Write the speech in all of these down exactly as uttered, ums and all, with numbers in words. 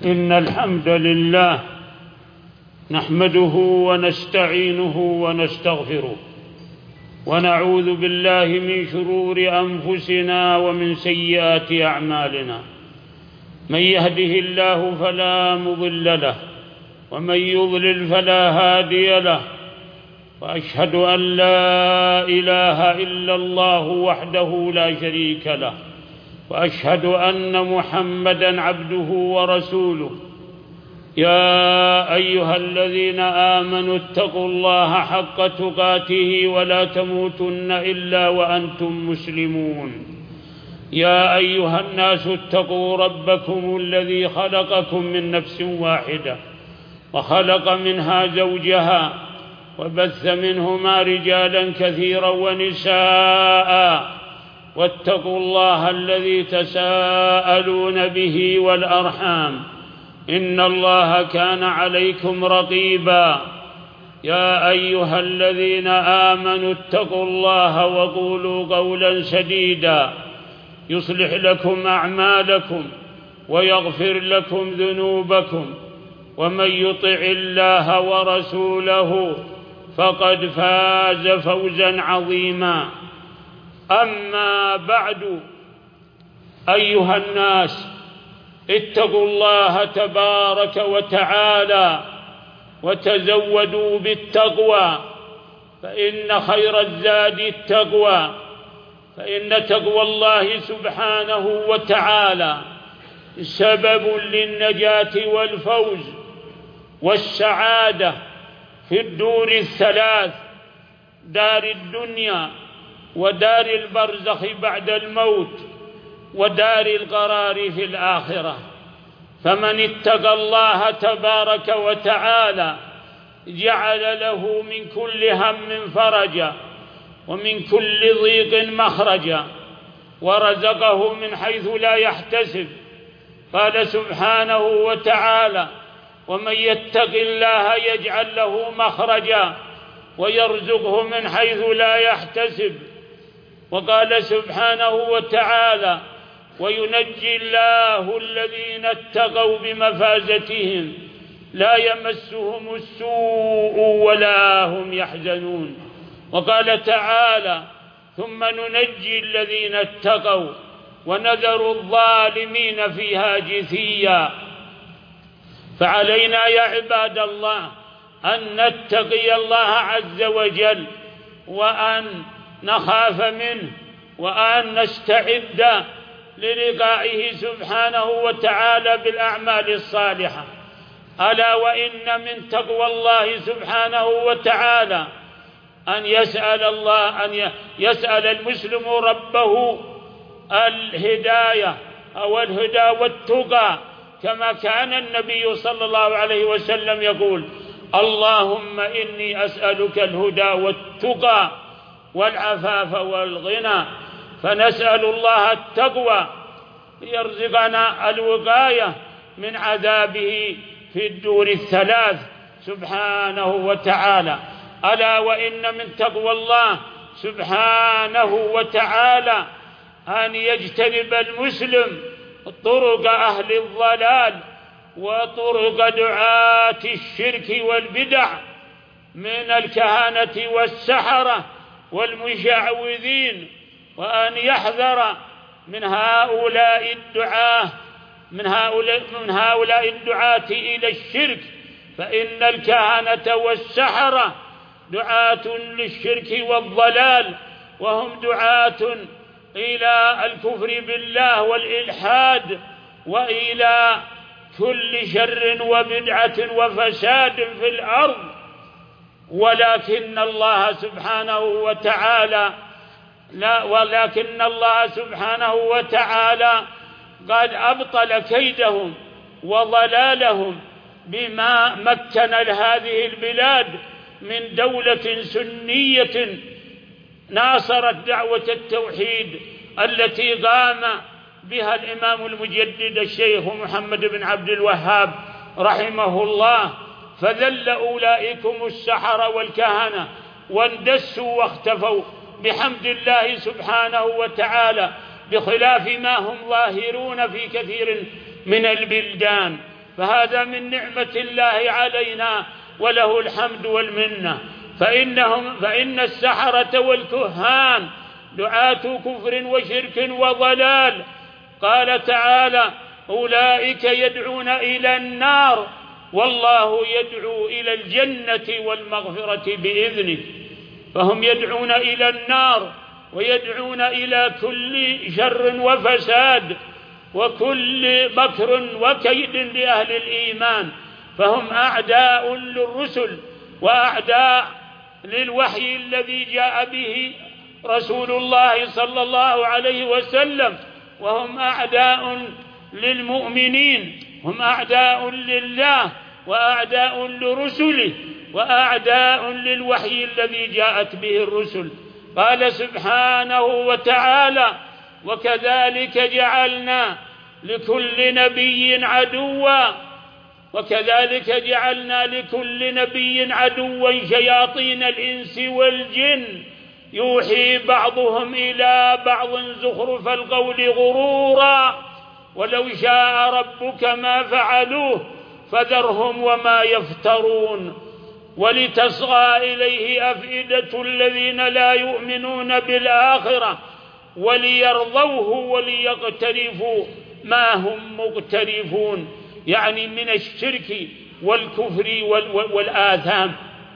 إن الحمد لله نحمده ونستعينه ونستغفره ونعوذ بالله من شرور أنفسنا ومن سيئات أعمالنا. من يهده الله فلا مضل له ومن يضلل فلا هادي له، وأشهد أن لا إله إلا الله وحده لا شريك له، وأشهد أن محمدًا عبده ورسوله. يا أيها الذين آمنوا اتقوا الله حق تقاته ولا تموتن إلا وأنتم مسلمون. يا أيها الناس اتقوا ربكم الذي خلقكم من نفس واحدة وخلق منها زوجها وبث منهما رجالا كثيرا ونساء، واتقوا الله الذي تساءلون به والأرحام إن الله كان عليكم رقيبا. يا أيها الذين آمنوا اتقوا الله وقولوا قولا سديدا يصلح لكم أعمالكم ويغفر لكم ذنوبكم، ومن يطع الله ورسوله فقد فاز فوزا عظيما. أما بعد، أيها الناس، اتقوا الله تبارك وتعالى وتزودوا بالتقوى، فإن خير الزاد التقوى، فإن تقوى الله سبحانه وتعالى سبب للنجاة والفوز والسعادة في الدور الثلاث: دار الدنيا ودار البرزخ بعد الموت ودار القرار في الآخرة. فمن اتقى الله تبارك وتعالى جعل له من كل هم فرجا ومن كل ضيق مخرجا، ورزقه من حيث لا يحتسب. قال سبحانه وتعالى: ومن يتق الله يجعل له مخرجا ويرزقه من حيث لا يحتسب. وقال سبحانه وتعالى: وينجي الله الذين اتقوا بمفازتهم لا يمسهم السوء ولا هم يحزنون. وقال تعالى: ثم ننجي الذين اتقوا ونذر الظالمين فيها جثيا. فعلينا يا عباد الله أن نتقي الله عز وجل، وأن نخاف منه، وأن نستعد للقائه سبحانه وتعالى بالأعمال الصالحة. ألا وإن من تقوى الله سبحانه وتعالى أن يسأل الله أن يسأل المسلم ربه الهداية أو الهدى والتقى، كما كان النبي صلى الله عليه وسلم يقول: اللهم إني أسألك الهدى والتقى والعفاف والغنى. فنسأل الله التقوى ليرزقنا الوقاية من عذابه في الدور الثلاث سبحانه وتعالى. ألا وإن من تقوى الله سبحانه وتعالى أن يجتنب المسلم طرق أهل الضلال وطرق دعاة الشرك والبدع من الكهنة والسحرة والمشعوذين، وأن يحذر من هؤلاء الدعاة من هؤلاء من هؤلاء الدعاة إلى الشرك، فإن الكهنة والسحرة دعاة للشرك والضلال، وهم دعاة إلى الكفر بالله والإلحاد وإلى كل شر وبدعة وفساد في الأرض. ولكن الله سبحانه وتعالى لا ولكن الله سبحانه وتعالى قد أبطل كيدهم وضلالهم بما مكن هذه البلاد من دولة سنية ناصرت دعوة التوحيد التي قام بها الإمام المجدد الشيخ محمد بن عبد الوهاب رحمه الله. فذل أولئكم السحرة والكهنة واندسوا واختفوا بحمد الله سبحانه وتعالى، بخلاف ما هم ظاهرون في كثير من البلدان. فهذا من نعمة الله علينا وله الحمد والمنة. فإنهم فإن السحرة والكهان دعاة كفر وشرك وضلال. قال تعالى: أولئك يدعون إلى النار والله يدعو إلى الجنة والمغفرة بإذنه. فهم يدعون إلى النار ويدعون إلى كل شر وفساد وكل مكر وكيد لأهل الإيمان، فهم أعداء للرسل وأعداء للوحي الذي جاء به رسول الله صلى الله عليه وسلم، وهم أعداء للمؤمنين، هم أعداء لله وأعداء لرسله وأعداء للوحي الذي جاءت به الرسل. قال سبحانه وتعالى: وكذلك جعلنا لكل نبي عدوا وكذلك جعلنا لكل نبي عدوا شياطين الإنس والجن يوحي بعضهم إلى بعض زخرف القول غرورا ولو شاء ربك ما فعلوه فذرهم وما يفترون ولتصغى إليه أفئدة الذين لا يؤمنون بالآخرة وليرضوه وليقترفوا ما هم مقترفون، يعني من الشرك والكفر والآثام.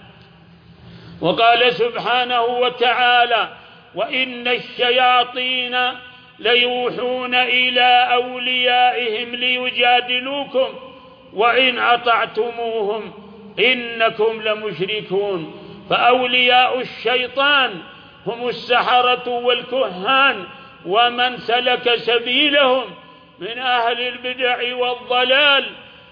وقال سبحانه وتعالى: وإن الشياطين ليوحون إلى أوليائهم ليجادلوكم وإن أطعتموهم إنكم لمشركون. فأولياء الشيطان هم السحرة والكهان ومن سلك سبيلهم من أهل البدع والضلال،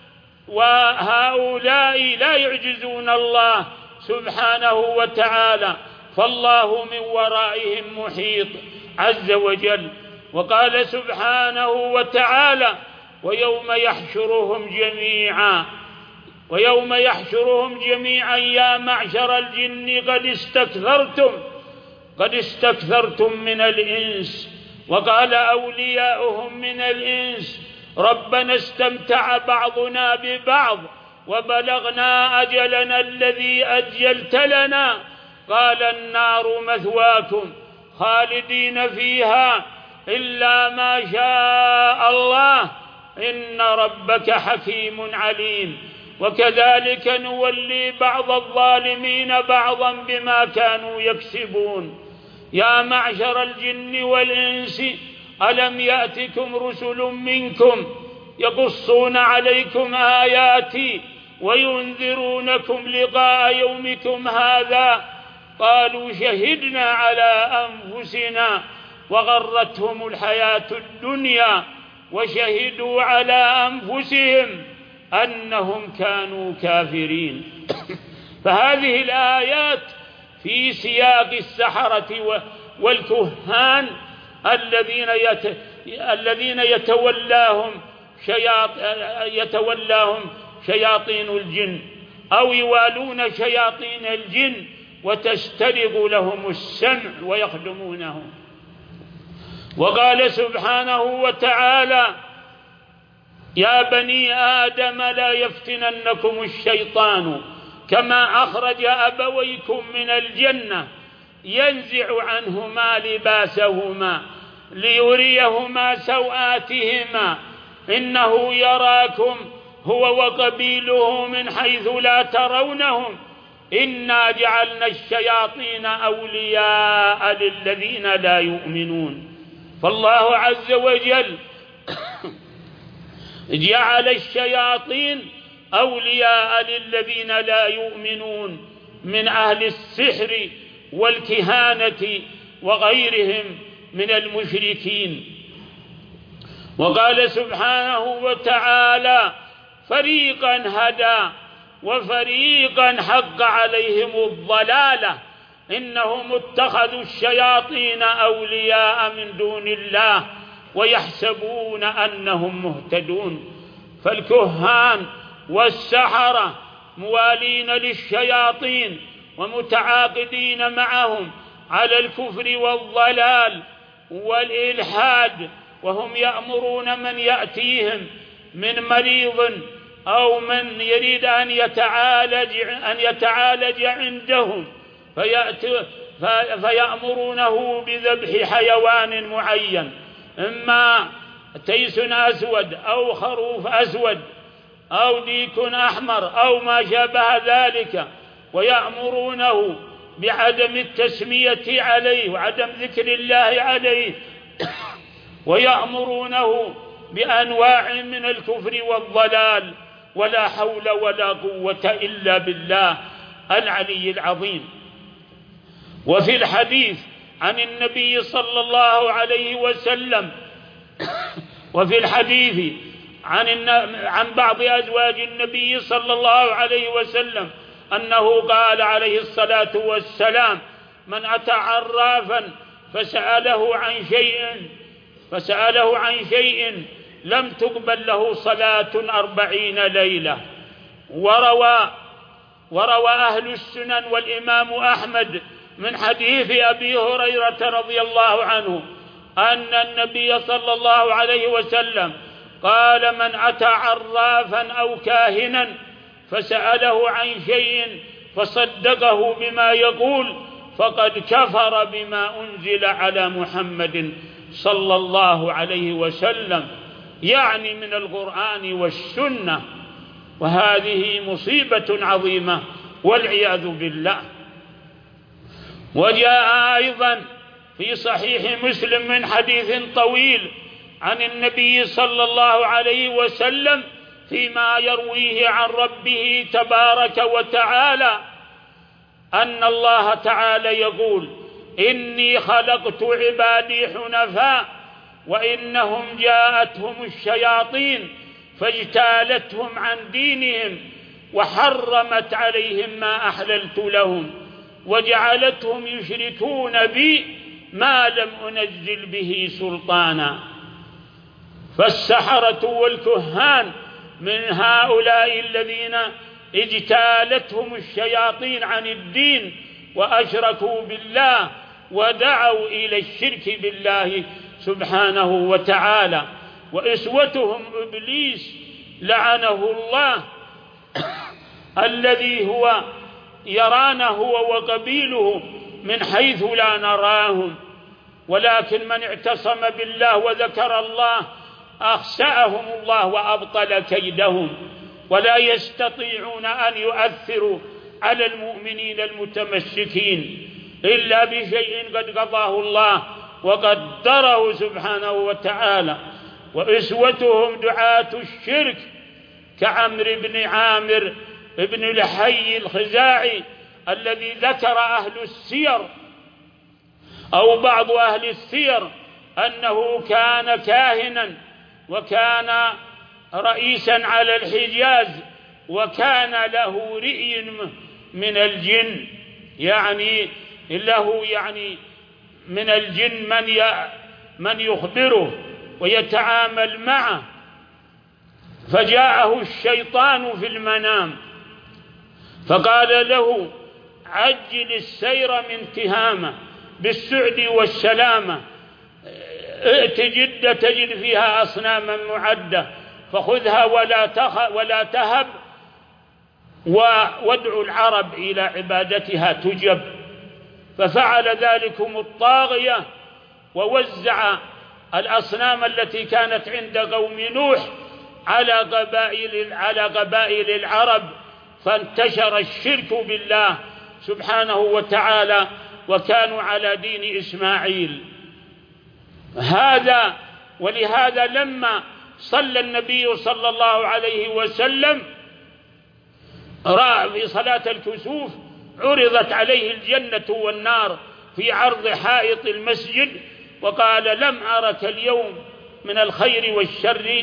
وهؤلاء لا يعجزون الله سبحانه وتعالى، فالله من ورائهم محيط عز وجل. وقال سبحانه وتعالى: ويوم يحشرهم جميعا ويوم يحشرهم جميعا يا معشر الجن قد استكثرتم قد استكثرتم من الإنس. وقال أولياؤهم من الإنس: ربنا استمتع بعضنا ببعض وبلغنا أجلنا الذي أجلت لنا قال النار مثواكم خالدين فيها إلا ما شاء الله إن ربك حكيم عليم. وكذلك نولي بعض الظالمين بعضا بما كانوا يكسبون. يا معشر الجن والإنس ألم يأتكم رسل منكم يقصون عليكم آياتي وينذرونكم لقاء يومكم هذا قالوا شهدنا على أنفسنا وغرتهم الحياة الدنيا وشهدوا على أنفسهم أنهم كانوا كافرين. فهذه الآيات في سياق السحرة والكهان الذين الذين يتولاهم شياط يتولاهم شياطين الجن أو يوالون شياطين الجن وتسترق لهم السمع ويخدمونهم. وقال سبحانه وتعالى: يا بني آدم لا يفتننكم الشيطان كما أخرج أبويكم من الجنة ينزع عنهما لباسهما ليريهما سوآتهما إنه يراكم هو وقبيله من حيث لا ترونهم إنا جعلنا الشياطين أولياء للذين لا يؤمنون. فالله عز وجل جعل الشياطين أولياء للذين لا يؤمنون من أهل السحر والكهانة وغيرهم من المشركين. وقال سبحانه وتعالى: فريقا هدى وفريقا حق عليهم الضلالة إنهم اتخذوا الشياطين أولياء من دون الله ويحسبون أنهم مهتدون. فالكهان والسحرة موالين للشياطين ومتعاقدين معهم على الكفر والضلال والإلحاد، وهم يأمرون من يأتيهم من مريض أو من يريد أن يتعالج أن يتعالج عندهم فيأتي فيأمرونه بذبح حيوان معين، إما تيس أسود أو خروف أسود أو ديك أحمر أو ما شابه ذلك، ويأمرونه بعدم التسمية عليه وعدم ذكر الله عليه، ويأمرونه بأنواع من الكفر والضلال، ولا حول ولا قوة إلا بالله العلي العظيم. وفي الحديث عن النبي صلى الله عليه وسلم وفي الحديث عن عن بعض أزواج النبي صلى الله عليه وسلم أنه قال عليه الصلاة والسلام: من أتى عرافا فسأله عن شيء فسأله عن شيء لم تقبل له صلاة أربعين ليلة. وروى وروى أهل السنن والإمام أحمد من حديث أبي هريرة رضي الله عنه أن النبي صلى الله عليه وسلم قال: من أتى عرافا أو كاهنا فسأله عن شيء فصدقه بما يقول فقد كفر بما أنزل على محمد صلى الله عليه وسلم، يعني من القرآن والسنة، وهذه مصيبة عظيمة والعياذ بالله. وجاء أيضا في صحيح مسلم من حديث طويل عن النبي صلى الله عليه وسلم فيما يرويه عن ربه تبارك وتعالى أن الله تعالى يقول: إني خلقت عبادي حنفاء وإنهم جاءتهم الشياطين فاجتالتهم عن دينهم وحرمت عليهم ما أحللت لهم وجعلتهم يشركون بي ما لم أنزل به سلطانا. فالسحرة والكهان من هؤلاء الذين اجتالتهم الشياطين عن الدين وأشركوا بالله ودعوا إلى الشرك بالله سبحانه وتعالى، وإسوتهم إبليس لعنه الله الذي هو يرانا هو وقبيله من حيث لا نراهم، ولكن من اعتصم بالله وذكر الله أخسأهم الله وأبطل كيدهم، ولا يستطيعون أن يؤثروا على المؤمنين المتمسكين إلا بشيء قد قضاه الله وقدره سبحانه وتعالى. وإسوتهم دعاة الشرك كعمرو بن عامر بن لحي الخزاعي الذي ذكر أهل السير أو بعض أهل السير أنه كان كاهنا وكان رئيسا على الحجاز وكان له رئي من الجن، يعني له يعني من الجن من من يخبره ويتعامل معه. فجاءه الشيطان في المنام فقال له: عجل السير من تهامة بالسعد والسلامة، ائت جدة تجد فيها أصناما معدة فخذها ولا تخ ولا تهب وادع العرب إلى عبادتها تجب. ففعل ذلكم الطاغية ووزع الأصنام التي كانت عند قوم نوح على قبائل على قبائل العرب، فانتشر الشرك بالله سبحانه وتعالى وكانوا على دين إسماعيل. هذا ولهذا لما صلى النبي صلى الله عليه وسلم رأى في صلاة الكسوف عرضت عليه الجنة والنار في عرض حائط المسجد وقال: لم أرك اليوم من الخير والشر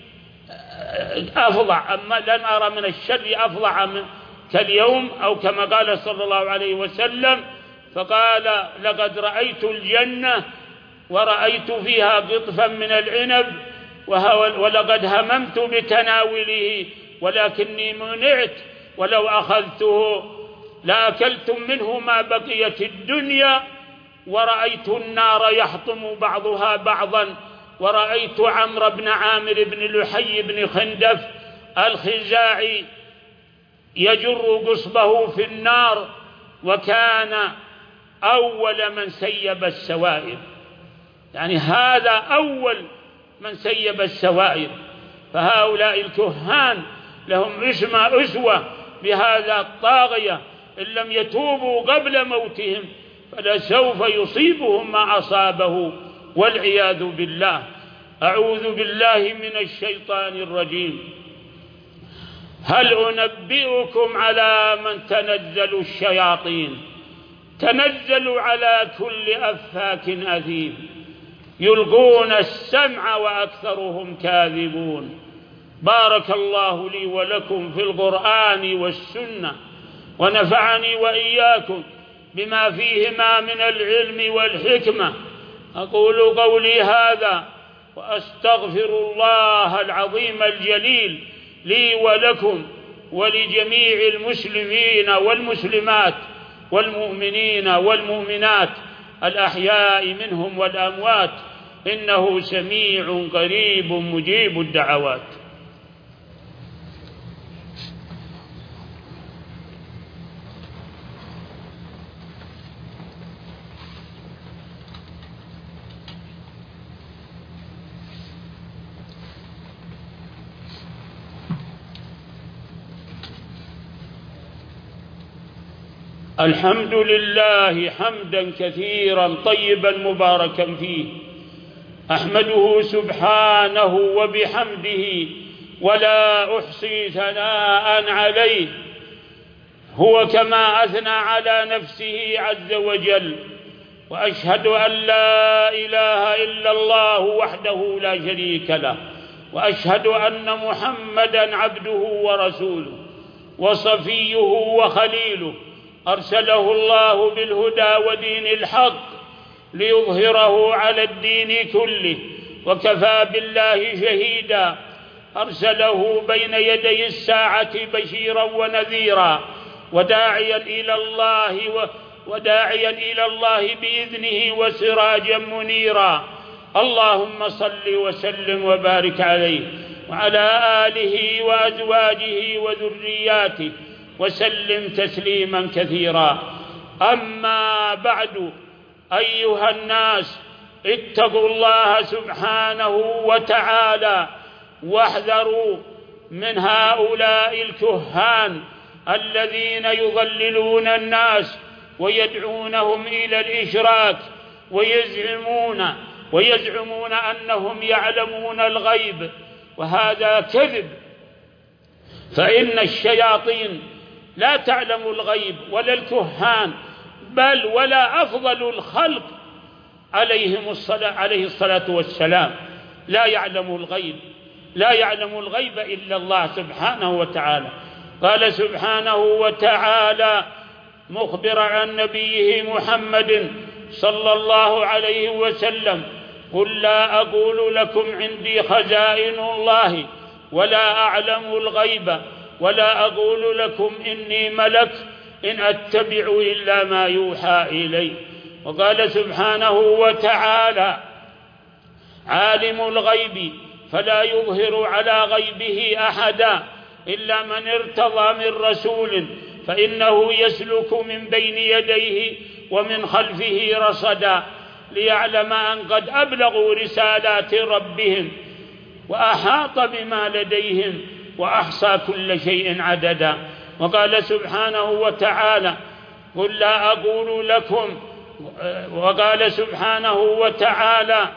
أفظع، أما لن أرى من الشر أفظع كاليوم، أو كما قال صلى الله عليه وسلم. فقال: لقد رأيت الجنة ورأيت فيها قطفا من العنب ولقد هممت بتناوله ولكني منعت، ولو أخذته لأكلتم منه ما بقيت الدنيا. ورأيت النار يحطم بعضها بعضا، ورأيت عمرو بن عامر بن لحي بن خندف الخزاعي يجر قصبه في النار، وكان أول من سيب السوائب، يعني هذا أول من سيب السوائب. فهؤلاء الكهان لهم أسوة بهذا الطاغية، إن لم يتوبوا قبل موتهم فلسوف يصيبهم ما أصابه والعياذ بالله. أعوذ بالله من الشيطان الرجيم. هل أنبئكم على من تنزل الشياطين؟ تنزل على كل أفاك أثيم يلقون السمع وأكثرهم كاذبون. بارك الله لي ولكم في القرآن والسنة، ونفعني وإياكم بما فيهما من العلم والحكمة. أقول قولي هذا وأستغفر الله العظيم الجليل لي ولكم ولجميع المسلمين والمسلمات والمؤمنين والمؤمنات الأحياء منهم والأموات، إنه سميع قريب مجيب الدعوات. الحمد لله حمدا كثيرا طيبا مباركا فيه، أحمده سبحانه وبحمده ولا أحصي ثناء عليه، هو كما أثنى على نفسه عز وجل. وأشهد أن لا إله إلا الله وحده لا شريك له، وأشهد أن محمدا عبده ورسوله وصفيه وخليله، أرسله الله بالهدى ودين الحق ليظهره على الدين كله، وكفى بالله شهيدا. أرسله بين يدي الساعة بشيرا ونذيرا، وداعيا إلى الله وداعيا إلى الله بإذنه وسراجا منيرا. اللهم صل وسلم وبارك عليه وعلى آله وأزواجه وذرياته وسلم تسليما كثيرا. أما بعد، أيها الناس، اتقوا الله سبحانه وتعالى واحذروا من هؤلاء الكهان الذين يضللون الناس ويدعونهم إلى الإشراك، ويزعمون ويزعمون أنهم يعلمون الغيب، وهذا كذب. فإن الشياطين لا تعلم الغيب ولا الكهان، بل ولا أفضل الخلق عليهم الصلاة عليه الصلاة والسلام لا يعلم الغيب، لا يعلم الغيب إلا الله سبحانه وتعالى. قال سبحانه وتعالى مخبرا عن نبيه محمد صلى الله عليه وسلم: قل لا أقول لكم عندي خزائن الله ولا أعلم الغيب ولا أقول لكم إني ملك إن أتبع إلا ما يوحى إلي. وقال سبحانه وتعالى: عالم الغيب فلا يظهر على غيبه أحدا إلا من ارتضى من رسول فإنه يسلك من بين يديه ومن خلفه رصدا ليعلم أن قد أبلغوا رسالات ربهم وأحاط بما لديهم وأحصى كل شيء عددا. وقال سبحانه وتعالى: قل لا أقول لكم وقال سبحانه وتعالى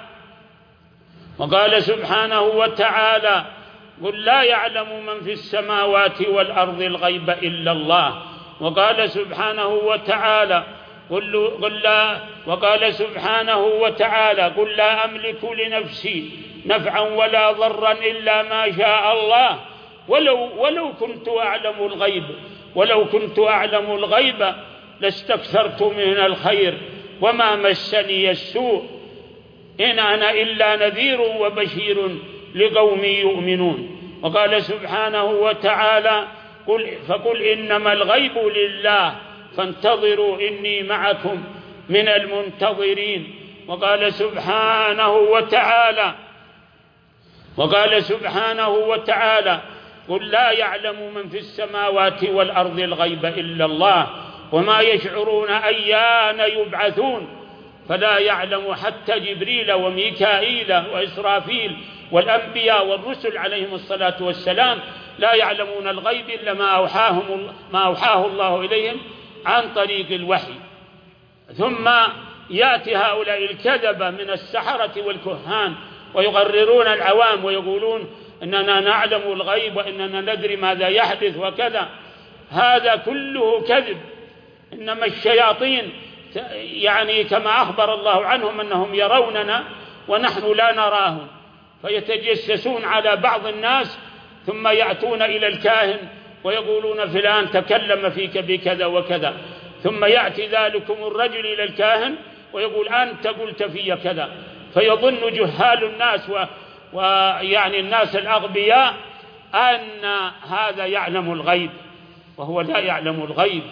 وقال سبحانه وتعالى: قل لا يعلم من في السماوات والأرض الغيب إلا الله. وقال سبحانه وتعالى: قل قل لا وقال سبحانه وتعالى: قل لا أملك لنفسي نفعا ولا ضرا إلا ما شاء الله ولو ولو كنت أعلم الغيب ولو كنت أعلم الغيب لاستكثرت من الخير وما مسني السوء إن أنا إلا نذير وبشير لقوم يؤمنون. وقال سبحانه وتعالى: قل فقل إنما الغيب لله فانتظروا إني معكم من المنتظرين. وقال سبحانه وتعالى وقال سبحانه وتعالى: قل لا يعلم من في السماوات والأرض الغيب إلا الله وما يشعرون أيان يبعثون. فلا يعلم حتى جبريل وميكائيل وإسرافيل والأنبياء والرسل عليهم الصلاة والسلام لا يعلمون الغيب إلا ما أوحاهم ما أوحاه الله إليهم عن طريق الوحي. ثم يأتي هؤلاء الكذبة من السحرة والكهان ويغررون العوام ويقولون إننا نعلم الغيب وإننا ندري ماذا يحدث وكذا. هذا كله كذب. إنما الشياطين يعني كما أخبر الله عنهم أنهم يروننا ونحن لا نراهم، فيتجسسون على بعض الناس ثم يأتون إلى الكاهن ويقولون فلان تكلم فيك بكذا وكذا، ثم يأتي ذلكم الرجل إلى الكاهن ويقول أنت قلت في كذا، فيظن جهال الناس ويعني الناس الأغبياء أن هذا يعلم الغيب وهو لا يعلم الغيب.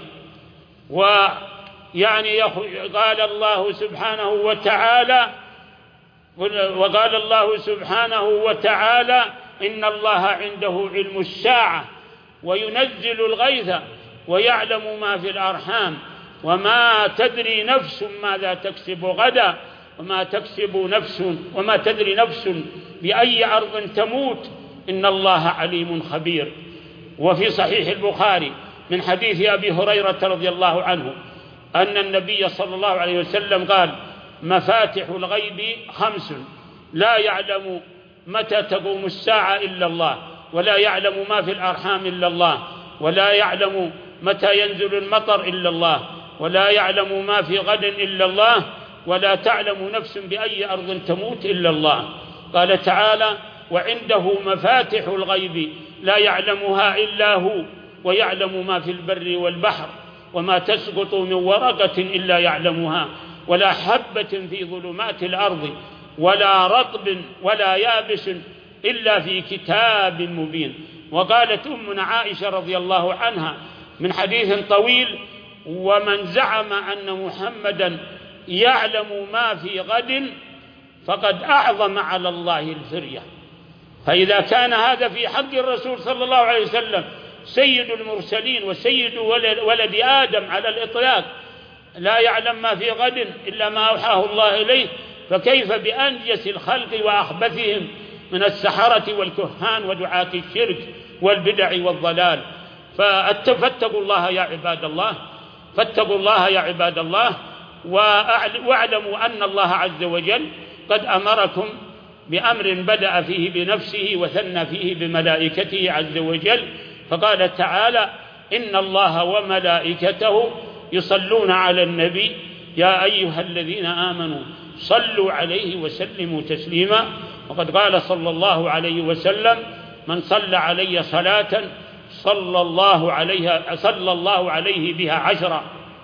ويعني قال الله سبحانه وتعالى وقال الله سبحانه وتعالى إن الله عنده علم الساعة وينزل الغيث ويعلم ما في الأرحام وما تدري نفس ماذا تكسب غدا وما تكسب نفس وما تدري نفس بأي أرض تموت إن الله عليم خبير. وفي صحيح البخاري من حديث أبي هريرة رضي الله عنه أن النبي صلى الله عليه وسلم قال مفاتح الغيب خمس لا يعلم متى تقوم الساعة إلا الله ولا يعلم ما في الأرحام إلا الله ولا يعلم متى ينزل المطر إلا الله ولا يعلم ما في غد إلا الله ولا تعلم نفس بأي أرض تموت إلا الله. قال تعالى وعنده مفاتح الغيب لا يعلمها إلا هو ويعلم ما في البر والبحر وما تسقط من ورقة إلا يعلمها ولا حبة في ظلمات الأرض ولا رطب ولا يابس إلا في كتاب مبين. وقالت أمنا عائشة رضي الله عنها من حديث طويل ومن زعم أن محمدا يعلم ما في غد فقد أعظم على الله الفرية. فإذا كان هذا في حق الرسول صلى الله عليه وسلم سيد المرسلين وسيد ولد آدم على الإطلاق لا يعلم ما في غد إلا ما أوحاه الله إليه، فكيف بأنجس الخلق وأخبثهم من السحرة والكهان ودعاة الشرك والبدع والضلال. فاتقوا الله يا عباد الله، فاتقوا الله يا عباد الله، واعلموا أن الله عز وجل قد أمركم بأمر بدأ فيه بنفسه وثنى فيه بملائكته عز وجل، فقال تعالى إن الله وملائكته يصلون على النبي يا أيها الذين آمنوا صلوا عليه وسلموا تسليما. وقد قال صلى الله عليه وسلم من صلى علي صلاة صلى الله عليها صلى الله عليه بها عشرا.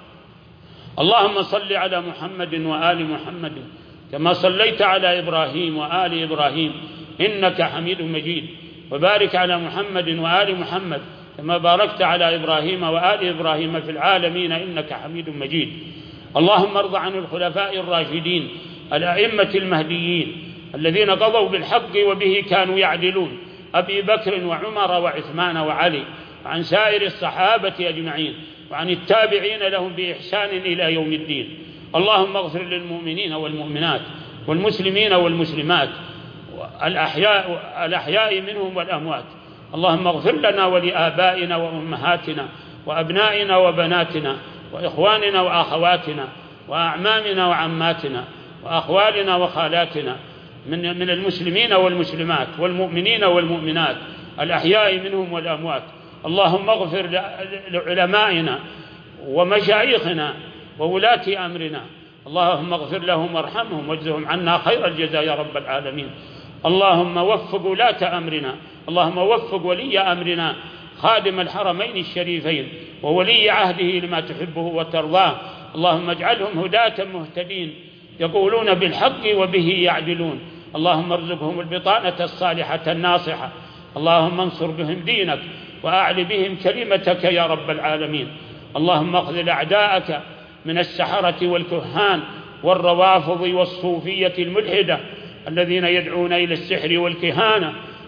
اللهم صل على محمد وآل محمد كما صليت على إبراهيم وآل إبراهيم إنك حميد مجيد، وبارك على محمد وآل محمد كما باركت على إبراهيم وآل إبراهيم في العالمين إنك حميد مجيد. اللهم ارض عن الخلفاء الراشدين الأئمة المهديين الذين قضوا بالحق وبه كانوا يعدلون، أبي بكر وعمر وعثمان وعلي، وعن سائر الصحابة أجمعين، وعن التابعين لهم بإحسان إلى يوم الدين. اللهم اغفر للمؤمنين والمؤمنات والمسلمين والمسلمات الأحياء, الأحياء منهم والأموات. اللهم اغفر لنا ولآبائنا وأمهاتنا وأبنائنا وبناتنا وإخواننا وأخواتنا وأعمامنا وعماتنا وأخوالنا وخالاتنا من من المسلمين والمسلمات والمؤمنين والمؤمنات الأحياء منهم والأموات. اللهم اغفر لعلمائنا ومشايخنا وولاة أمرنا، اللهم اغفر لهم وارحمهم واجزهم عنا خير الجزاء يا رب العالمين. اللهم وفق ولاة أمرنا، اللهم وفق ولي أمرنا خادم الحرمين الشريفين وولي عهده لما تحبه وترضاه، اللهم اجعلهم هداة مهتدين يقولون بالحق وبه يعدلون. اللهم ارزقهم البطانة الصالحة الناصحة، اللهم انصر بهم دينك وأعل بهم كلمتك يا رب العالمين. اللهم اخذل أعداءك من السحرة والكهان والروافض والصوفية الملحدة الذين يدعون إلى السحر والكهانة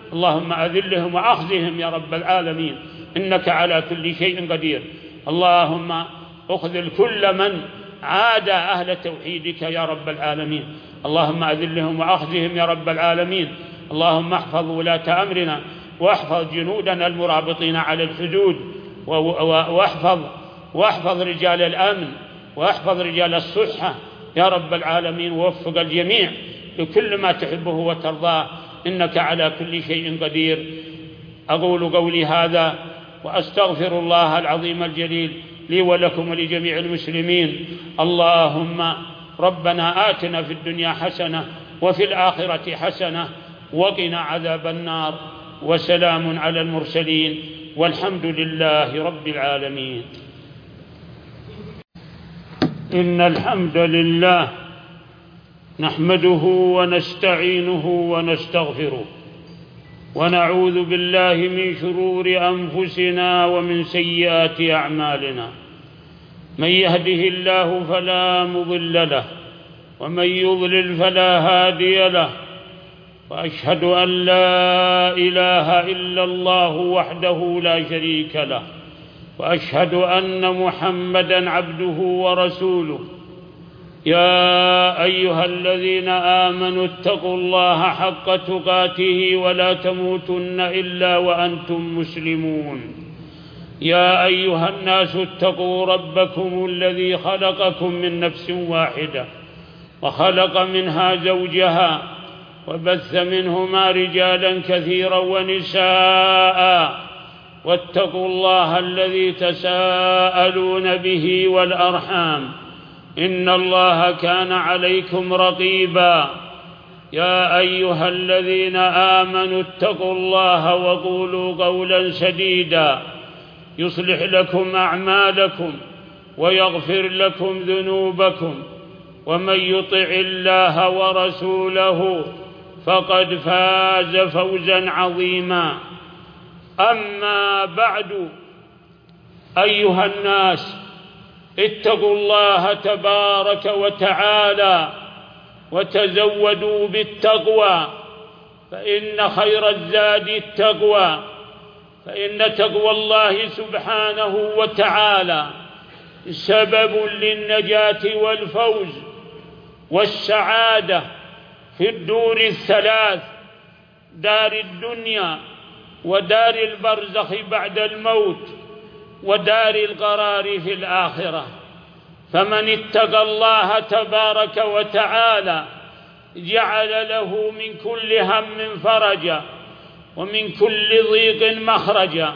اللهم أذلهم وأخزهم يا رب العالمين، إنك على كل شيء قدير. اللهم أخذل كل من عاد أهل توحيدك يا رب العالمين، اللهم أذلهم وأخزهم يا رب العالمين. اللهم احفظ ولاة أمرنا واحفظ جنودنا المرابطين على الحدود، واحفظ واحفظ رجال الأمن واحفظ رجال الصحة يا رب العالمين، ووفق الجميع لكل ما تحبه وترضاه، إنك على كل شيء قدير. أقول قولي هذا وأستغفر الله العظيم الجليل لي ولكم ولجميع المسلمين. اللهم ربنا آتنا في الدنيا حسنة وفي الآخرة حسنة وقنا عذاب النار، وسلام على المرسلين والحمد لله رب العالمين. إن الحمد لله نحمده ونستعينه ونستغفره، ونعوذ بالله من شرور أنفسنا ومن سيئات أعمالنا. من يهده الله فلا مضل له، ومن يضلل فلا هادي له، وأشهد أن لا إله إلا الله وحده لا شريك له، وأشهد أن محمدًا عبده ورسوله. يا أيها الذين آمنوا اتقوا الله حق تقاته ولا تموتن إلا وأنتم مسلمون. يا أيها الناس اتقوا ربكم الذي خلقكم من نفس واحدة وخلق منها زوجها وبث منهما رجالا كثيرا ونساء، واتقوا الله الذي تساءلون به والأرحام، إن الله كان عليكم رقيبا. يا أيها الذين آمنوا اتقوا الله وقولوا قولا سديدا يصلح لكم أعمالكم ويغفر لكم ذنوبكم، ومن يطع الله ورسوله فقد فاز فوزا عظيما. أما بعد، أيها الناس، اتقوا الله تبارك وتعالى وتزودوا بالتقوى، فإن خير الزاد التقوى، فإن تقوى الله سبحانه وتعالى سبب للنجاة والفوز والسعادة في الدور الثلاث: دار الدنيا، ودار البرزخ بعد الموت، ودار القرار في الآخرة. فمن اتقى الله تبارك وتعالى جعل له من كل هم فرجا، ومن كل ضيق مخرجا،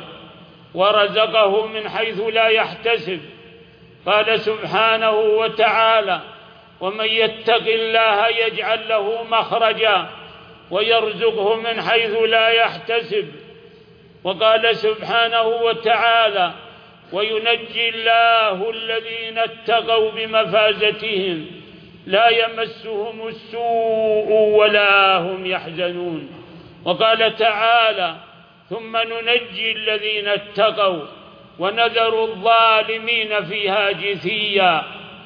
ورزقه من حيث لا يحتسب. قال سبحانه وتعالى: ومن يتق الله يجعل له مخرجا ويرزقه من حيث لا يحتسب. وقال سبحانه وتعالى: وينجي الله الذين اتقوا بمفازتهم لا يمسهم السوء ولا هم يحزنون. وقال تعالى: ثم ننجي الذين اتقوا ونذر الظالمين فيها جثيا.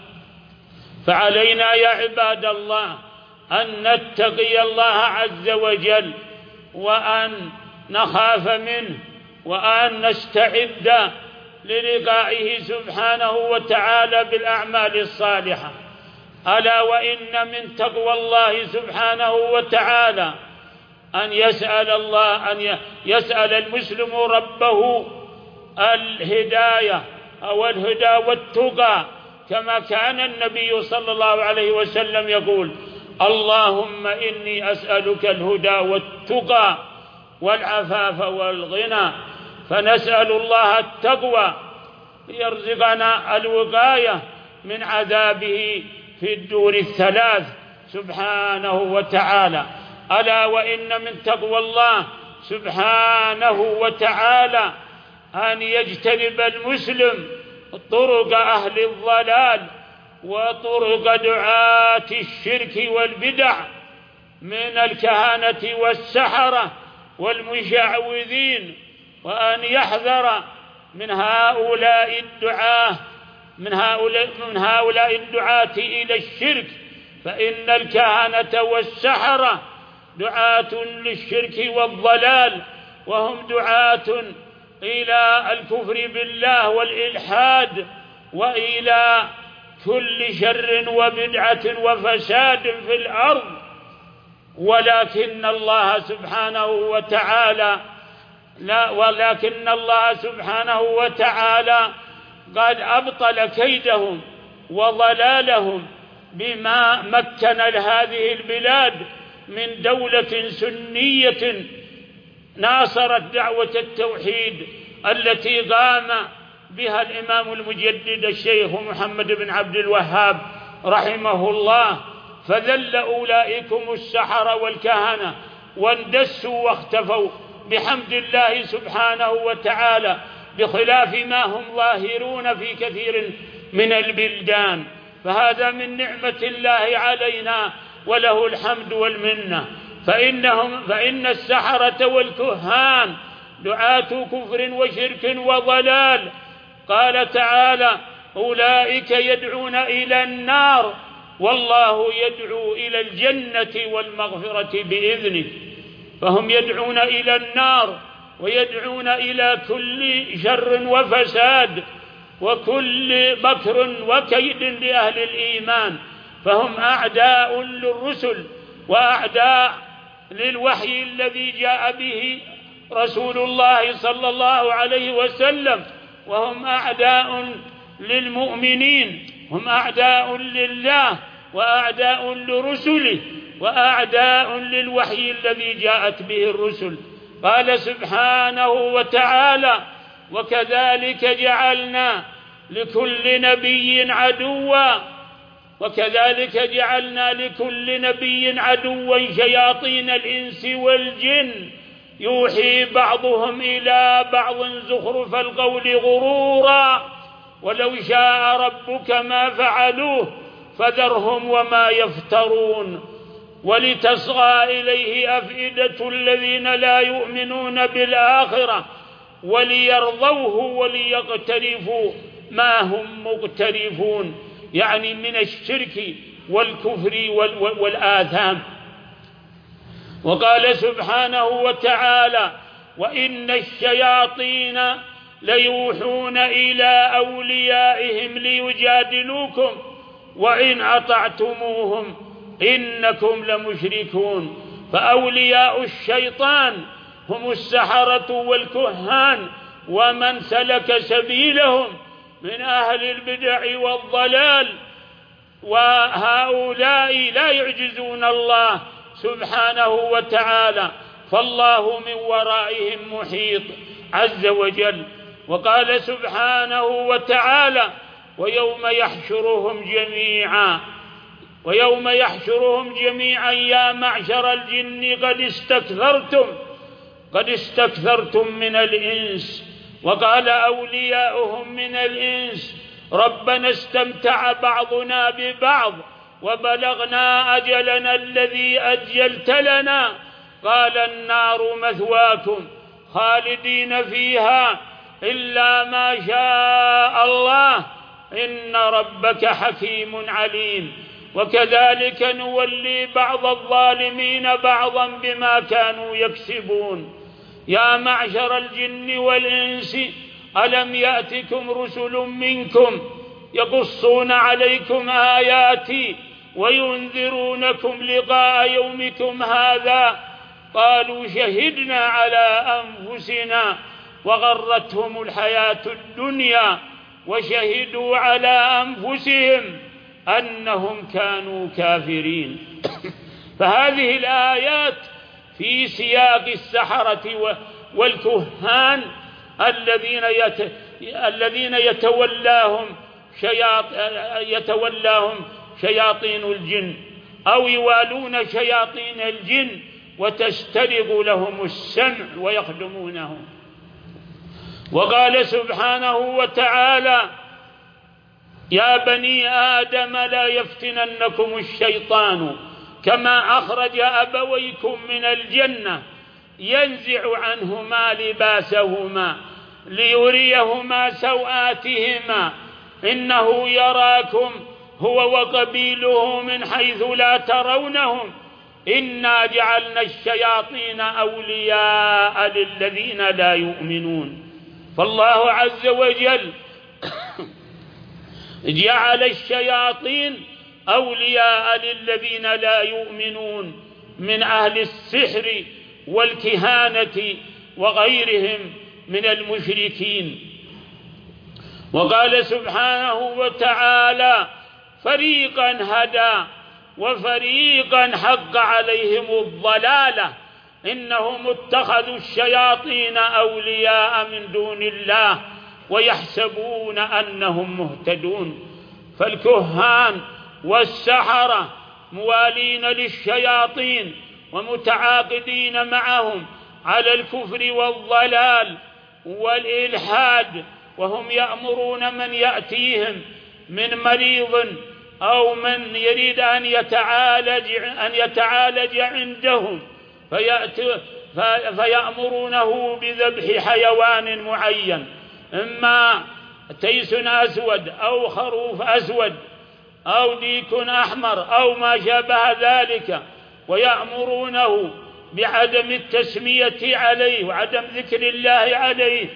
فعلينا يا عباد الله أن نتقي الله عز وجل، وأن نخاف منه، وأن نستعد للقائه سبحانه وتعالى بالأعمال الصالحة. ألا وإن من تقوى الله سبحانه وتعالى أن يسأل الله أن يسأل المسلم ربه الهداية أو الهدى والتقى، كما كان النبي صلى الله عليه وسلم يقول: اللهم إني أسألك الهدى والتقى والعفاف والغنى. فنسأل الله التقوى ليرزقنا الوقاية من عذابه في الدور الثلاث سبحانه وتعالى. ألا وإن من تقوى الله سبحانه وتعالى أن يجتنب المسلم طرق أهل الضلال وطرق دعاة الشرك والبدع من الكهنة والسحرة والمشعوذين، وأن يحذر من هؤلاء الدعاة من هؤلاء من هؤلاء الدعاة إلى الشرك، فإن الكهنة والسحرة دعاة للشرك والضلال، وهم دعاة إلى الكفر بالله والإلحاد وإلى كل شر وبدعة وفساد في الأرض. ولكن الله سبحانه وتعالى لا ولكن الله سبحانه وتعالى قد أبطل كيدهم وضلالهم بما مكن هذه البلاد من دولة سنية ناصرت دعوة التوحيد التي قام بها الإمام المجدد الشيخ محمد بن عبد الوهاب رحمه الله. فذل أولئكم السحرة والكهنة واندسوا واختفوا بحمد الله سبحانه وتعالى، بخلاف ما هم ظاهرون في كثير من البلدان. فهذا من نعمة الله علينا وله الحمد والمنة. فإنهم فإن السحرة والكهان دعاة كفر وشرك وضلال. قال تعالى: أولئك يدعون إلى النار والله يدعو إلى الجنة والمغفرة بإذنه. فهم يدعون إلى النار ويدعون إلى كل شر وفساد وكل مكر وكيد لأهل الإيمان. فهم أعداء للرسل وأعداء للوحي الذي جاء به رسول الله صلى الله عليه وسلم، وهم أعداء للمؤمنين، هم أعداء لله وأعداء لرسله وأعداء للوحي الذي جاءت به الرسل. قال سبحانه وتعالى: وكذلك جعلنا لكل نبي عدوا وكذلك جعلنا لكل نبي عدوا شياطين الإنس والجن يوحي بعضهم إلى بعض زخرف القول غرورا ولو شاء ربك ما فعلوه فذرهم وما يفترون ولتصغى إليه أفئدة الذين لا يؤمنون بالآخرة وليرضوه وليقترفوا ما هم مقترفون، يعني من الشرك والكفر والآثام. وقال سبحانه وتعالى: وإن الشياطين ليوحون إلى أوليائهم ليجادلوكم وإن أطعتموهم إنكم لمشركون. فأولياء الشيطان هم السحرة والكهان ومن سلك سبيلهم من أهل البدع والضلال، وهؤلاء لا يعجزون الله سبحانه وتعالى، فالله من ورائهم محيط عز وجل. وقال سبحانه وتعالى: ويوم يحشرهم جميعا ويوم يحشرهم جميعا يا معشر الجن قد استكثرتم قد استكثرتم من الإنس. وقال أولياؤهم من الإنس: ربنا استمتع بعضنا ببعض وبلغنا أجلنا الذي أجلت لنا قال النار مثواكم خالدين فيها إلا ما شاء الله إن ربك حكيم عليم. وكذلك نولي بعض الظالمين بعضا بما كانوا يكسبون. يا معشر الجن والإنس ألم يأتكم رسل منكم يقصون عليكم آياتي وينذرونكم لقاء يومكم هذا قالوا شهدنا على أنفسنا وغرتهم الحياة الدنيا وشهدوا على أنفسهم أنهم كانوا كافرين. فهذه الآيات في سياق السحرة والكهان الذين الذين يتولاهم شياط يتولاهم شياطين الجن أو يوالون شياطين الجن وتسترق لهم السمع ويخدمونهم. وقال سبحانه وتعالى: يا بني آدم لا يفتننكم الشيطان كما أخرج أبويكم من الجنة ينزع عنهما لباسهما ليريهما سوآتهما إنه يراكم هو وقبيله من حيث لا ترونهم إنا جعلنا الشياطين أولياء للذين لا يؤمنون. فالله عز وجل جعل الشياطين أولياء للذين لا يؤمنون من أهل السحر والكهانة وغيرهم من المشركين. وقال سبحانه وتعالى: فريقا هدى وفريقا حق عليهم الضلالة إنهم اتخذوا الشياطين أولياء من دون الله ويحسبون أنهم مهتدون. فالكهان والسحرة موالين للشياطين ومتعاقدين معهم على الكفر والضلال والإلحاد، وهم يأمرون من يأتيهم من مريض أو من يريد أن يتعالج أن يتعالج عندهم فيأمرونه بذبح حيوان معين، إما تيس أسود أو خروف أسود أو ديك أحمر أو ما شابه ذلك، ويأمرونه بعدم التسمية عليه وعدم ذكر الله عليه،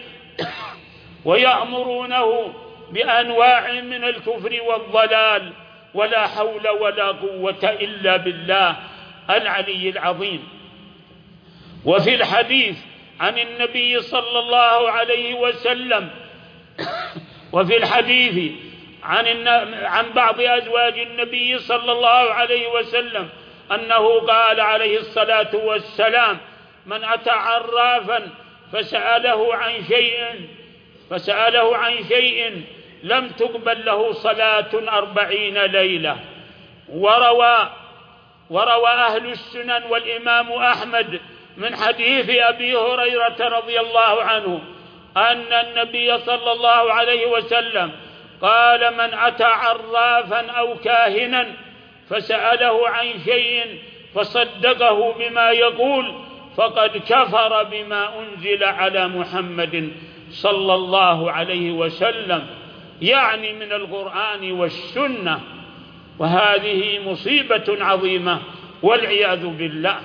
ويأمرونه بأنواع من الكفر والضلال، ولا حول ولا قوة إلا بالله العلي العظيم. وفي الحديث عن النبي صلى الله عليه وسلم وفي الحديث عن عن بعض أزواج النبي صلى الله عليه وسلم أنه قال عليه الصلاة والسلام: من أتى عرافا فسأله عن شيء فسأله عن شيء لم تقبل له صلاة أربعين ليلة. وروى وروى أهل السنن والإمام أحمد من حديث أبي هريرة رضي الله عنه أن النبي صلى الله عليه وسلم قال: من أتى عرافا أو كاهنا فسأله عن شيء فصدقه بما يقول فقد كفر بما أنزل على محمد صلى الله عليه وسلم، يعني من القرآن والسنة. وهذه مصيبة عظيمة والعياذ بالله.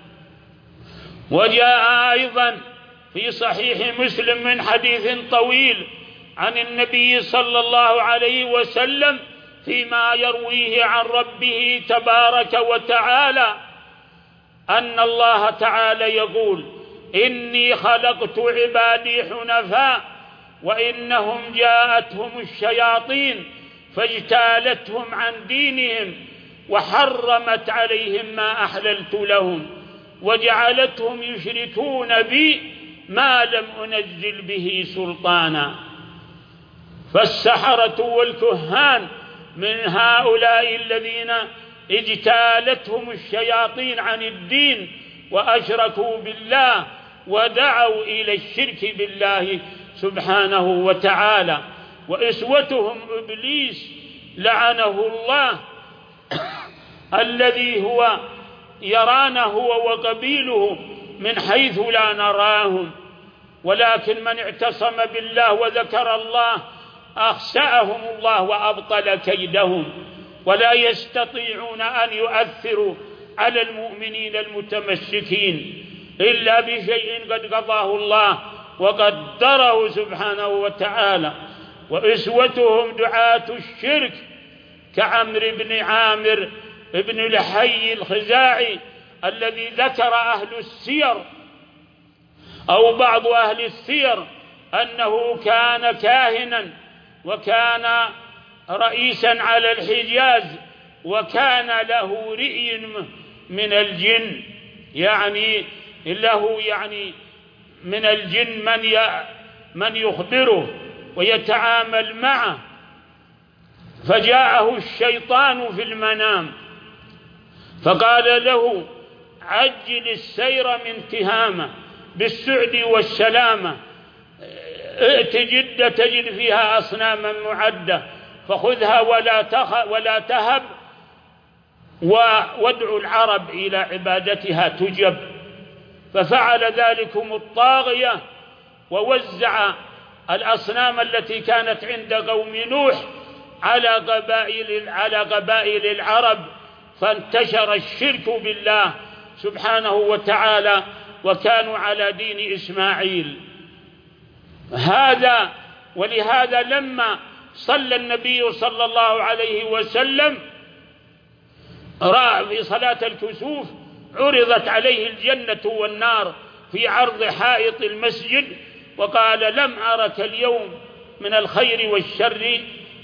وجاء أيضا في صحيح مسلم من حديث طويل عن النبي صلى الله عليه وسلم فيما يرويه عن ربه تبارك وتعالى أن الله تعالى يقول: إني خلقت عبادي حنفاء وإنهم جاءتهم الشياطين فاجتالتهم عن دينهم وحرمت عليهم ما أحللت لهم وجعلتهم يشركون بي ما لم أنزل به سلطانا. فالسحرة والكهان من هؤلاء الذين اجتالتهم الشياطين عن الدين وأشركوا بالله ودعوا إلى الشرك بالله سبحانه وتعالى. وإسوتهم إبليس لعنه الله الذي هو يرانا هو وقبيله من حيث لا نراهم، ولكن من اعتصم بالله وذكر الله أخسأهم الله وأبطل كيدهم، ولا يستطيعون أن يؤثروا على المؤمنين المتمسكين إلا بشيء قد قضاه الله وقدره سبحانه وتعالى. وإسوتهم دعاة الشرك كعمرو بن عامر ابن لحي الخزاعي الذي ذكر أهل السير أو بعض أهل السير أنه كان كاهنا وكان رئيسا على الحجاز وكان له رئي من الجن، يعني له يعني من الجن من من يخبره ويتعامل معه. فجاءه الشيطان في المنام فقال له: عجل السير من تهامة بالسعد والسلامة، ائت جدة تجد فيها أصناما معدة فخذها ولا ولا تهب، وادع العرب إلى عبادتها تجب. ففعل ذلكم الطاغية ووزع الأصنام التي كانت عند قوم نوح على قبائل على قبائل العرب فانتشر الشرك بالله سبحانه وتعالى، وكانوا على دين إسماعيل. هذا ولهذا لما صلى النبي صلى الله عليه وسلم رأى في صلاة الكسوف عرضت عليه الجنة والنار في عرض حائط المسجد، وقال: لم أرك اليوم من الخير والشر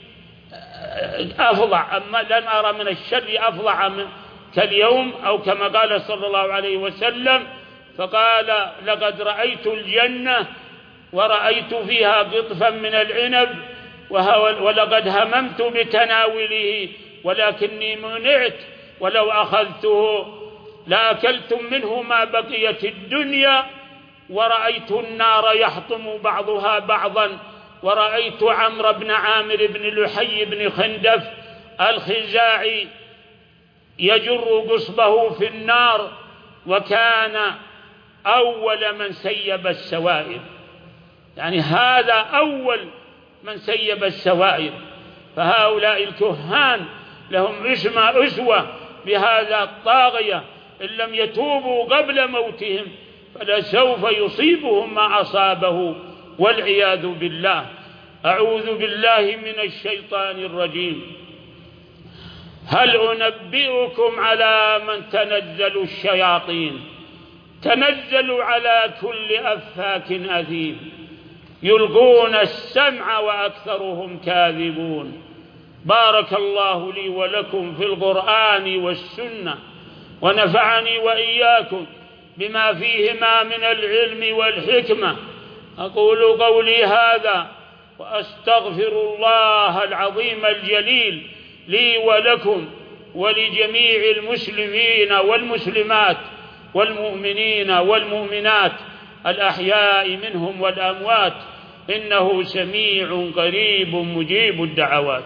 أفظع، أما لم أرى من الشر أفظع كاليوم، أو كما قال صلى الله عليه وسلم. فقال: لقد رأيت الجنة ورأيت فيها قطفا من العنب، ولقد هممت بتناوله ولكني منعت، ولو أخذته لأكلتم منه ما بقيت الدنيا. ورأيت النار يحطم بعضها بعضا، ورأيت عمرو بن عامر بن لحي بن خندف الخزاعي يجر قصبه في النار، وكان أول من سيب السوائب، يعني هذا أول من سيب السوائب. فهؤلاء الكهان لهم اسمى أسوة بهذا الطاغية، إن لم يتوبوا قبل موتهم فلسوف يصيبهم ما أصابه والعياذ بالله. أعوذ بالله من الشيطان الرجيم. هل أنبئكم على من تنزل الشياطين؟ تنزل على كل أفاك أثيم، يلقون السمع وأكثرهم كاذبون. بارك الله لي ولكم في القرآن والسنة، ونفعني وإياكم بما فيهما من العلم والحكمة. أقول قولي هذا وأستغفر الله العظيم الجليل لي ولكم ولجميع المسلمين والمسلمات والمؤمنين والمؤمنات الأحياء منهم والأموات، إنه سميع قريب مجيب الدعوات.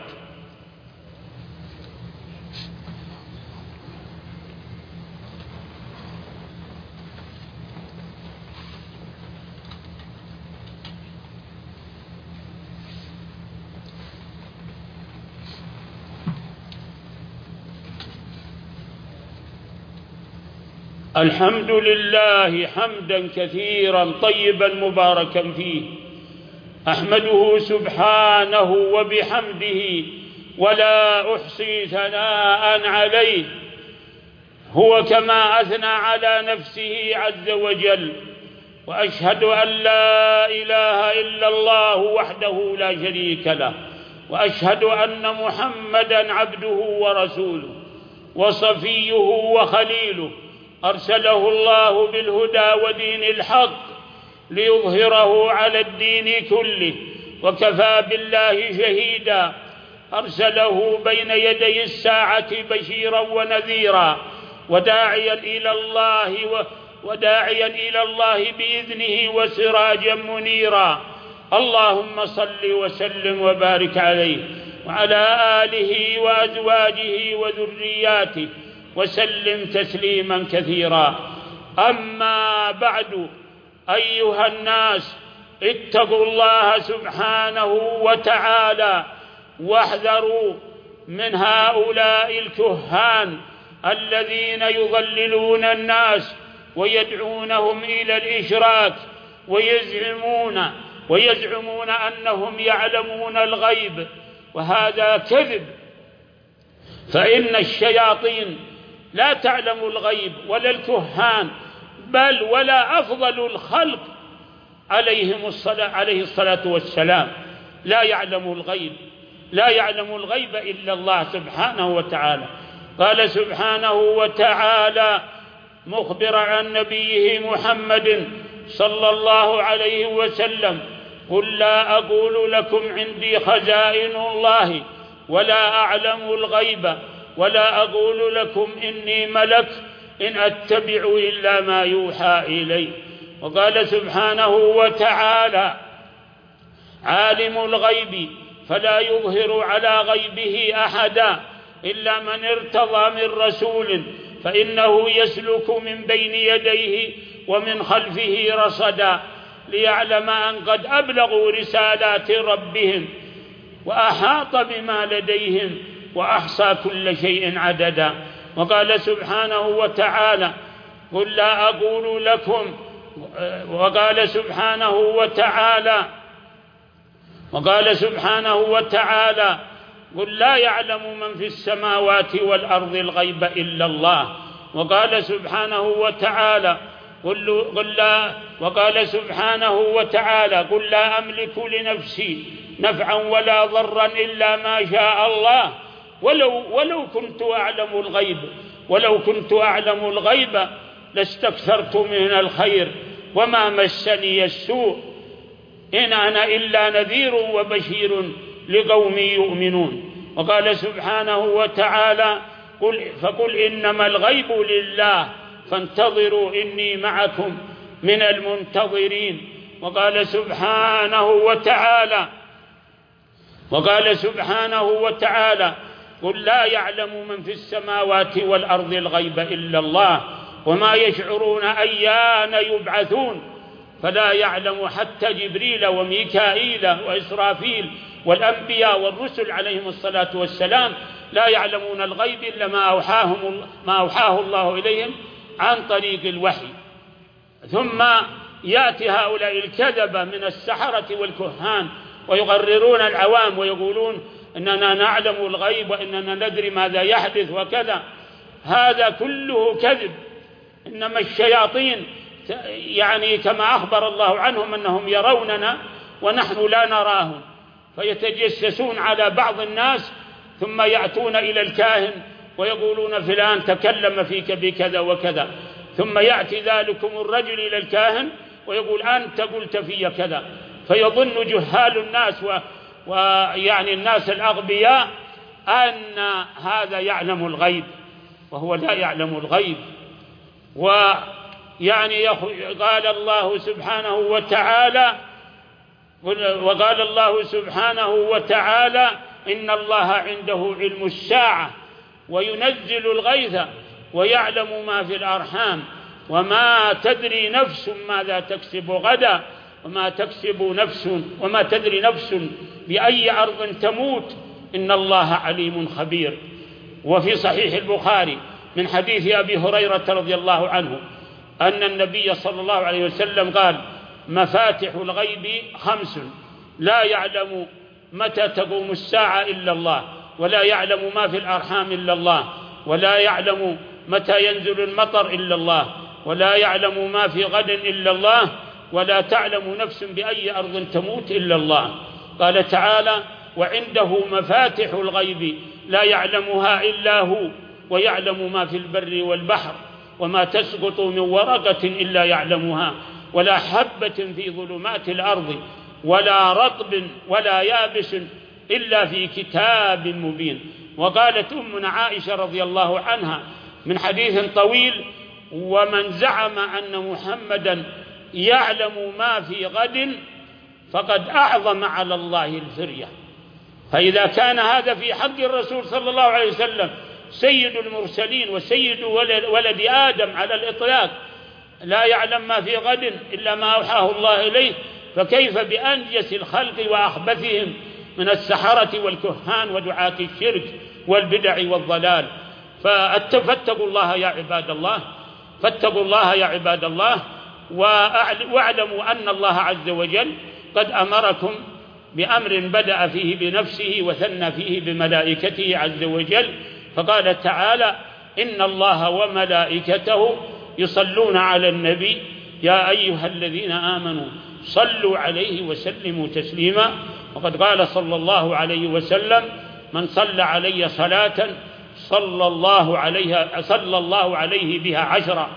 الحمد لله حمدا كثيرا طيبا مباركا فيه، أحمده سبحانه وبحمده ولا أحصي ثناء عليه، هو كما أثنى على نفسه عز وجل. وأشهد أن لا إله إلا الله وحده لا شريك له، وأشهد أن محمدا عبده ورسوله وصفيه وخليله، أرسله الله بالهدى ودين الحق ليظهره على الدين كله، وكفى بالله شهيدا. أرسله بين يدي الساعة بشيرا ونذيرا، وداعيا إلى الله وداعيا إلى الله بإذنه وسراجا منيرا. اللهم صل وسلم وبارك عليه وعلى آله وأزواجه وذرياته وسلم تسليما كثيرا. أما بعد، أيها الناس، اتقوا الله سبحانه وتعالى واحذروا من هؤلاء الكهان الذين يضللون الناس ويدعونهم إلى الإشراك، ويزعمون ويزعمون أنهم يعلمون الغيب، وهذا كذب. فإن الشياطين لا تعلم الغيب ولا الكهان، بل ولا أفضل الخلق عليهم الصلاة عليه الصلاة والسلام لا يعلم الغيب، لا يعلم الغيب إلا الله سبحانه وتعالى. قال سبحانه وتعالى مخبرا عن نبيه محمد صلى الله عليه وسلم: قل لا أقول لكم عندي خزائن الله ولا أعلم الغيب ولا أقول لكم إني ملك إن أتبع إلا ما يوحى إلي. وقال سبحانه وتعالى: عالم الغيب فلا يظهر على غيبه أحدا إلا من ارتضى من رسول فإنه يسلك من بين يديه ومن خلفه رصدا ليعلم أن قد أبلغوا رسالات ربهم وأحاط بما لديهم وأحصى كل شيء عددا. وقال سبحانه وتعالى قل لا أقول لكم وقال سبحانه وتعالى وقال سبحانه وتعالى قل لا يعلم من في السماوات والأرض الغيب إلا الله. وقال سبحانه وتعالى قل, قل لا وقال سبحانه وتعالى قل لا أملك لنفسي نفعا ولا ضرا إلا ما شاء الله ولو, ولو كنت أعلم الغيب ولو كنت أعلم الغيب لاستكثرت من الخير وما مسني السوء إن أنا إلا نذير وبشير لقوم يؤمنون. وقال سبحانه وتعالى قل فقل إنما الغيب لله فانتظروا إني معكم من المنتظرين. وقال سبحانه وتعالى وقال سبحانه وتعالى قل لا يعلم من في السماوات والأرض الغيب إلا الله وما يشعرون أيان يبعثون. فلا يعلم حتى جبريل وميكائيل وإسرافيل والأنبياء والرسل عليهم الصلاة والسلام لا يعلمون الغيب إلا ما أوحاهم ما أوحاه الله إليهم عن طريق الوحي. ثم يأتي هؤلاء الكذبة من السحرة والكهان ويغررون العوام ويقولون إننا نعلم الغيب وإننا ندري ماذا يحدث وكذا. هذا كله كذب. إنما الشياطين يعني كما أخبر الله عنهم أنهم يروننا ونحن لا نراهم فيتجسسون على بعض الناس ثم يأتون إلى الكاهن ويقولون فلان تكلم فيك بكذا وكذا، ثم يأتي ذلكم الرجل إلى الكاهن ويقول أنت قلت في كذا، فيظن جهال الناس ويعني الناس الأغبياء أن هذا يعلم الغيب وهو لا يعلم الغيب. ويعني قال الله سبحانه وتعالى وقال الله سبحانه وتعالى إن الله عنده علم الساعة وينزل الغيث ويعلم ما في الأرحام وما تدري نفس ماذا تكسب غدا وما تكسب نفس وما تدري نفس بأي أرض تموت إن الله عليم خبير. وفي صحيح البخاري من حديث أبي هريرة رضي الله عنه أن النبي صلى الله عليه وسلم قال مفاتح الغيب خمس لا يعلم متى تقوم الساعة إلا الله ولا يعلم ما في الأرحام إلا الله ولا يعلم متى ينزل المطر إلا الله ولا يعلم ما في غد إلا الله ولا تعلم نفس بأي أرض تموت إلا الله. قال تعالى وعنده مفاتح الغيب لا يعلمها إلا هو ويعلم ما في البر والبحر وما تسقط من ورقة إلا يعلمها ولا حبة في ظلمات الأرض ولا رطب ولا يابس إلا في كتاب مبين. وقالت أمنا عائشة رضي الله عنها من حديث طويل ومن زعم أن محمدا يعلم ما في غد فقد أعظم على الله الفرية. فإذا كان هذا في حق الرسول صلى الله عليه وسلم سيد المرسلين وسيد ولد آدم على الإطلاق لا يعلم ما في غد إلا ما أوحاه الله إليه، فكيف بأنجس الخلق وأخبثهم من السحرة والكهان ودعاة الشرك والبدع والضلال. فاتقوا الله يا عباد الله فاتقوا الله يا عباد الله واعلموا أن الله عز وجل قد أمركم بأمر بدأ فيه بنفسه وثنى فيه بملائكته عز وجل، فقال تعالى إن الله وملائكته يصلون على النبي يا أيها الذين آمنوا صلوا عليه وسلموا تسليما. وقد قال صلى الله عليه وسلم من صلى علي صلاة صلى الله عليها صلى الله عليه بها عشرا.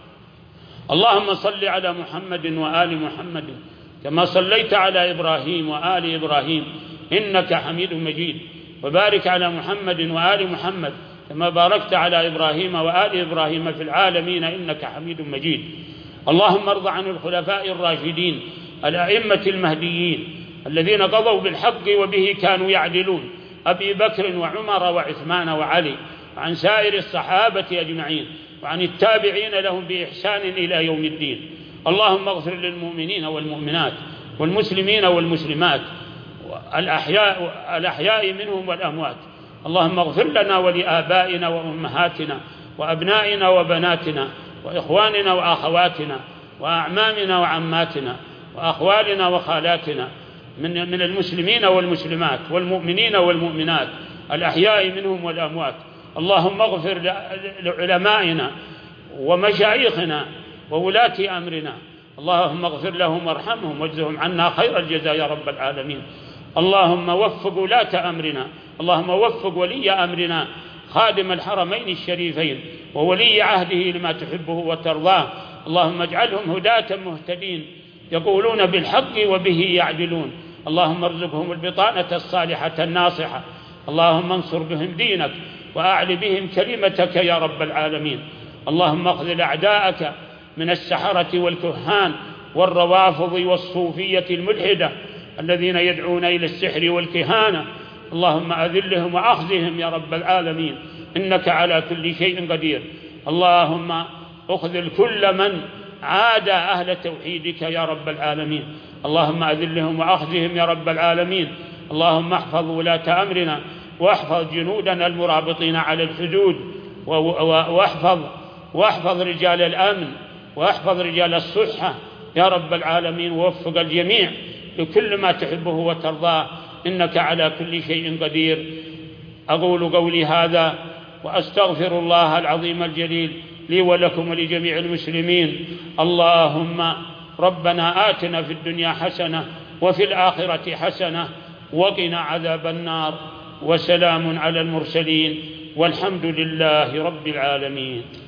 اللهم صل على محمد وآل محمد كما صليت على إبراهيم وآل إبراهيم إنك حميد مجيد، وبارك على محمد وآل محمد كما باركت على إبراهيم وآل إبراهيم في العالمين إنك حميد مجيد. اللهم ارض عن الخلفاء الراشدين الأئمة المهديين الذين قضوا بالحق وبه كانوا يعدلون، أبي بكر وعمر وعثمان وعلي، وعن سائر الصحابة أجمعين، وعن التابعين لهم بإحسان إلى يوم الدين. اللهم اغفر للمؤمنين والمؤمنات والمسلمين والمسلمات الأحياء, الأحياء منهم والأموات، اللهم اغفر لنا ولآبائنا وأمهاتنا وأبنائنا وبناتنا وإخواننا وأخواتنا وأعمامنا وعماتنا وأخوالنا وخالاتنا من من المسلمين والمسلمات والمؤمنين والمؤمنات الأحياء منهم والأموات. اللهم اغفر لعلمائنا ومشايخنا وولاة أمرنا، اللهم اغفر لهم وارحمهم واجزهم عنا خير الجزاء يا رب العالمين. اللهم وفق ولاة أمرنا، اللهم وفق ولي أمرنا خادم الحرمين الشريفين وولي عهده لما تحبه وترضاه، اللهم اجعلهم هداة مهتدين يقولون بالحق وبه يعدلون. اللهم ارزقهم البطانة الصالحة الناصحة، اللهم انصر بهم دينك وأعل بهم كلمتك يا رب العالمين. اللهم اخذل أعداءك من السحرة والكهان والروافض والصوفية الملحدة الذين يدعون إلى السحر والكهانة، اللهم أذلهم وأخزهم يا رب العالمين، إنك على كل شيء قدير. اللهم أخذل كل من عاد أهل توحيدك يا رب العالمين، اللهم أذلهم وأخزهم يا رب العالمين. اللهم احفظ ولاة أمرنا واحفظ جنودنا المرابطين على الحدود، واحفظ واحفظ رجال الأمن واحفظ رجال الصحة يا رب العالمين، ووفق الجميع لكل ما تحبه وترضاه، إنك على كل شيء قدير. أقول قولي هذا وأستغفر الله العظيم الجليل لي ولكم ولجميع المسلمين. اللهم ربنا آتنا في الدنيا حسنة وفي الآخرة حسنة وقنا عذاب النار، وسلام على المرسلين والحمد لله رب العالمين.